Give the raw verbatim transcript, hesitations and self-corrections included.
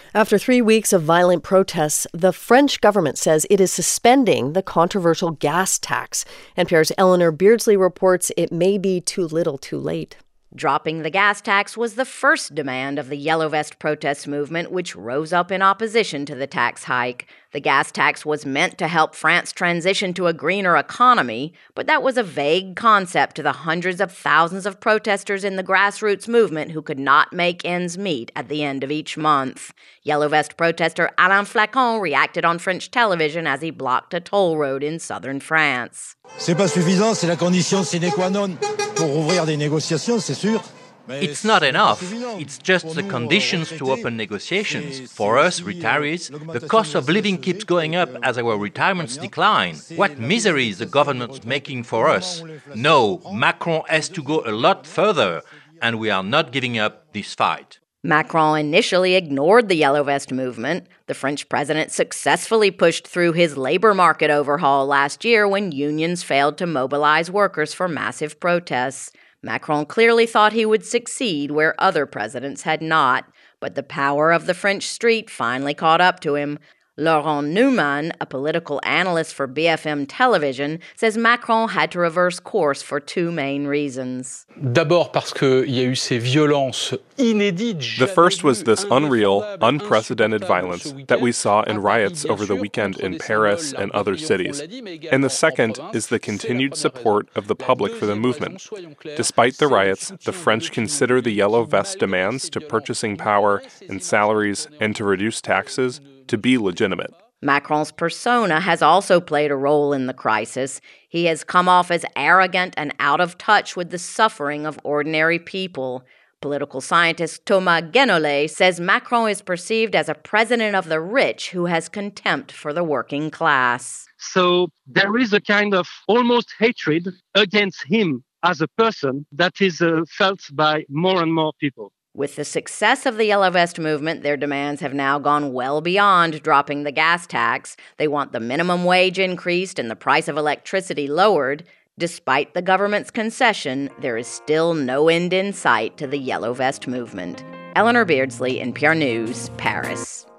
After three weeks of violent protests, the French government says it is suspending the controversial gas tax. N P R's Eleanor Beardsley reports it may be too little too late. Dropping the gas tax was the first demand of the Yellow Vest protest movement, which rose up in opposition to the tax hike. The gas tax was meant to help France transition to a greener economy, but that was a vague concept to the hundreds of thousands of protesters in the grassroots movement who could not make ends meet at the end of each month. Yellow Vest protester Alain Flacon reacted on French television as he blocked a toll road in southern France. C'est pas suffisant, c'est la condition sine qua non pour ouvrir des négociations, c'est sûr. It's not enough. It's just the conditions to open negotiations. For us, retirees, the cost of living keeps going up as our retirements decline. What misery is the government making for us? No, Macron has to go a lot further, and we are not giving up this fight. Macron initially ignored the Yellow Vest movement. The French president successfully pushed through his labor market overhaul last year when unions failed to mobilize workers for massive protests. Macron clearly thought he would succeed where other presidents had not, but the power of the French street finally caught up to him. Laurent Neumann, a political analyst for B F M television, says Macron had to reverse course for two main reasons. D'abord parce qu'il y a eu ces violences inédites. The first was this unreal, unprecedented violence that we saw in riots over the weekend in Paris and other cities. And the second is the continued support of the public for the movement. Despite the riots, the French consider the Yellow Vest demands to purchasing power and salaries and to reduce taxes to be legitimate. Macron's persona has also played a role in the crisis. He has come off as arrogant and out of touch with the suffering of ordinary people. Political scientist Thomas Guénolé says Macron is perceived as a president of the rich who has contempt for the working class. So there is a kind of almost hatred against him as a person that is uh, felt by more and more people. With the success of the Yellow Vest movement, their demands have now gone well beyond dropping the gas tax. They want the minimum wage increased and the price of electricity lowered. Despite the government's concession, there is still no end in sight to the Yellow Vest movement. Eleanor Beardsley, N P R News, Paris.